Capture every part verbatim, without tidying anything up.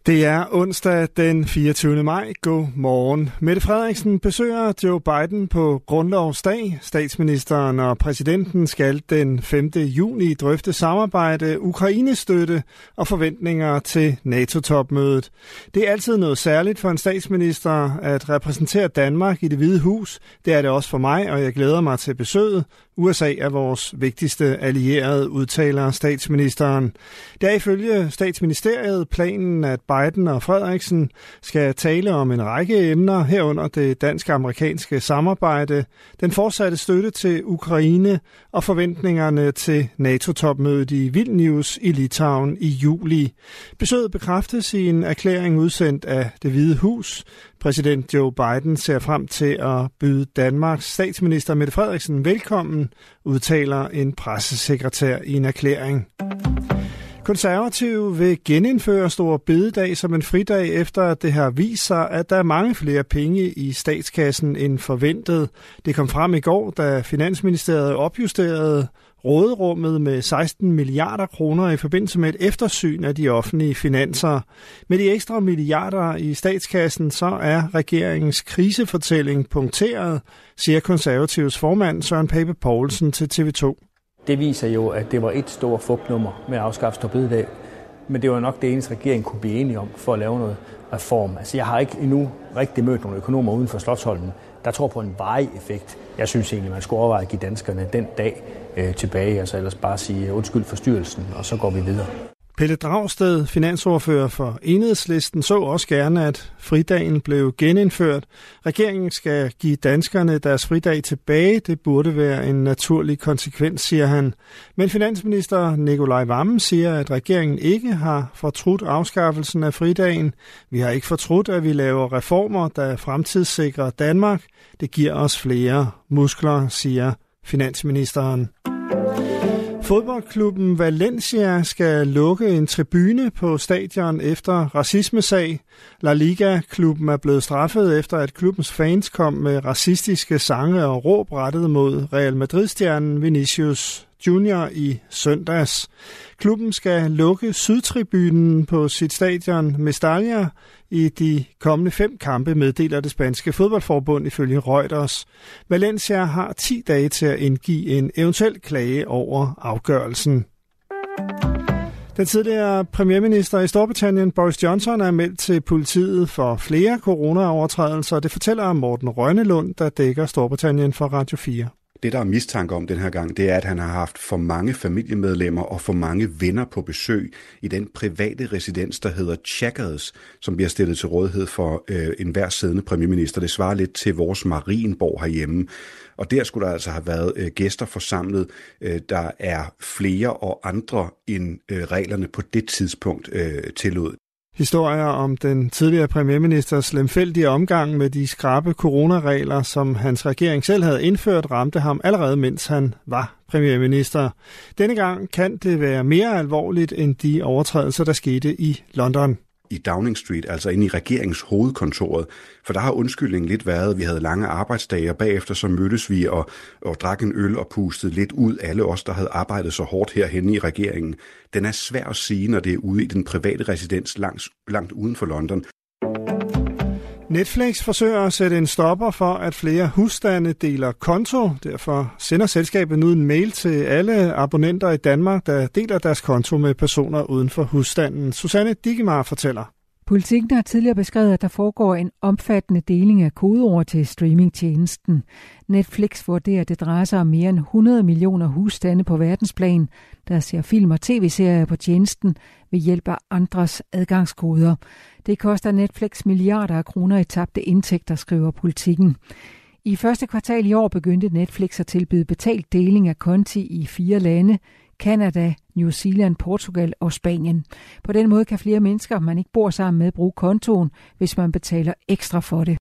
Det er onsdag den fireogtyvende maj. God morgen. Mette Frederiksen besøger Joe Biden på grundlovsdag. Statsministeren og præsidenten skal den femte juni drøfte samarbejde, Ukraine-støtte og forventninger til NATO-topmødet. Det er altid noget særligt for en statsminister at repræsentere Danmark i Det Hvide Hus. Det er det også for mig, og jeg glæder mig til besøget. U S A er vores vigtigste allierede, udtaler statsministeren. Det er ifølge statsministeriet planen, at Biden og Frederiksen skal tale om en række emner, herunder det dansk-amerikanske samarbejde, den fortsatte støtte til Ukraine og forventningerne til NATO-topmødet i Vilnius i Litauen i juli. Besøget bekræftes i en erklæring udsendt af Det Hvide Hus. Præsident Joe Biden ser frem til at byde Danmarks statsminister Mette Frederiksen velkommen, udtaler en pressesekretær i en erklæring. Konservative vil genindføre Store Bededag som en fridag, efter at det har vist sig, at der er mange flere penge i statskassen end forventet. Det kom frem i går, da Finansministeriet opjusterede råderummet med seksten milliarder kroner i forbindelse med et eftersyn af de offentlige finanser. Med de ekstra milliarder i statskassen, så er regeringens krisefortælling punkteret, siger Konservatives formand Søren Pape Poulsen til T V to. Det viser jo, at det var et stort fupnummer med at afskaffe Store Bededag, men det var nok det eneste, regeringen kunne blive enige om for at lave noget reform. Altså, jeg har ikke endnu rigtig mødt nogle økonomer uden for Slotsholmen, der tror på en varig effekt. Jeg synes egentlig, man skulle overveje at give danskerne den dag øh, tilbage, altså ellers bare sige undskyld for styrelsen, og så går vi videre. Pelle Dragsted, finansordfører for Enhedslisten, så også gerne, at fridagen blev genindført. Regeringen skal give danskerne deres fridag tilbage. Det burde være en naturlig konsekvens, siger han. Men finansminister Nicolai Wammen siger, at regeringen ikke har fortrudt afskaffelsen af fridagen. Vi har ikke fortrudt, at vi laver reformer, der fremtidssikrer Danmark. Det giver os flere muskler, siger finansministeren. Fodboldklubben Valencia skal lukke en tribune på stadion efter racismesag. La Liga-klubben er blevet straffet efter, at klubbens fans kom med racistiske sange og råb rettet mod Real Madrid-stjernen Vinicius Junior i søndags. Klubben skal lukke sydtribunen på sit stadion Mestalla i de kommende fem kampe, meddeler det spanske fodboldforbund ifølge Reuters. Valencia har ti dage til at indgive en eventuel klage over afgørelsen. Den tidligere premierminister i Storbritannien, Boris Johnson, er meldt til politiet for flere corona-overtrædelser. Det fortæller Morten Rønnelund, der dækker Storbritannien for Radio fire. Det, der er mistanke om den her gang, det er, at han har haft for mange familiemedlemmer og for mange venner på besøg i den private residens, der hedder Chequers, som bliver stillet til rådighed for øh, enhver siddende premierminister. Det svarer lidt til vores Marienborg herhjemme. Og der skulle der altså have været øh, gæster forsamlet, øh, der er flere og andre end øh, reglerne på det tidspunkt øh, tillod. Historier om den tidligere premierministers lemfældige omgang med de skrappe coronaregler, som hans regering selv havde indført, ramte ham allerede, mens han var premierminister. Denne gang kan det være mere alvorligt end de overtrædelser, der skete i London. I Downing Street, altså inde i regeringens hovedkontoret. For der har undskyldningen lidt været, at vi havde lange arbejdsdage, og bagefter så mødtes vi og, og drak en øl og pustede lidt ud, alle os, der havde arbejdet så hårdt herhenne i regeringen. Den er svær at sige, når det er ude i den private residens langs, langt uden for London. Netflix forsøger at sætte en stopper for, at flere husstande deler konto. Derfor sender selskabet nu en mail til alle abonnenter i Danmark, der deler deres konto med personer uden for husstanden. Susanne Digemar fortæller. Politikken har tidligere beskrevet, at der foregår en omfattende deling af kodeord til streamingtjenesten. Netflix vurderer, at det drejer sig om mere end hundrede millioner husstande på verdensplan, der ser film og tv-serier på tjenesten ved hjælp af andres adgangskoder. Det koster Netflix milliarder af kroner i tabte indtægter, skriver Politikken. I første kvartal i år begyndte Netflix at tilbyde betalt deling af konti i fire lande: Canada, New Zealand, Portugal og Spanien. På den måde kan flere mennesker, man ikke bor sammen med, bruge kontoen, hvis man betaler ekstra for det.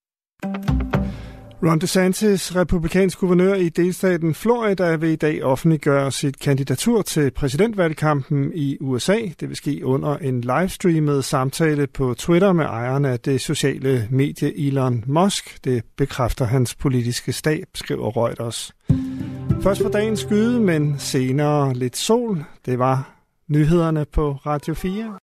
Ron DeSantis, republikansk guvernør i delstaten Florida, vil i dag offentliggøre sit kandidatur til præsidentvalgkampen i U S A. Det vil ske under en livestreamet samtale på Twitter med ejeren af det sociale medie Elon Musk. Det bekræfter hans politiske stab, skriver Reuters. Først på dagens skyde, men senere lidt sol. Det var nyhederne på Radio fire.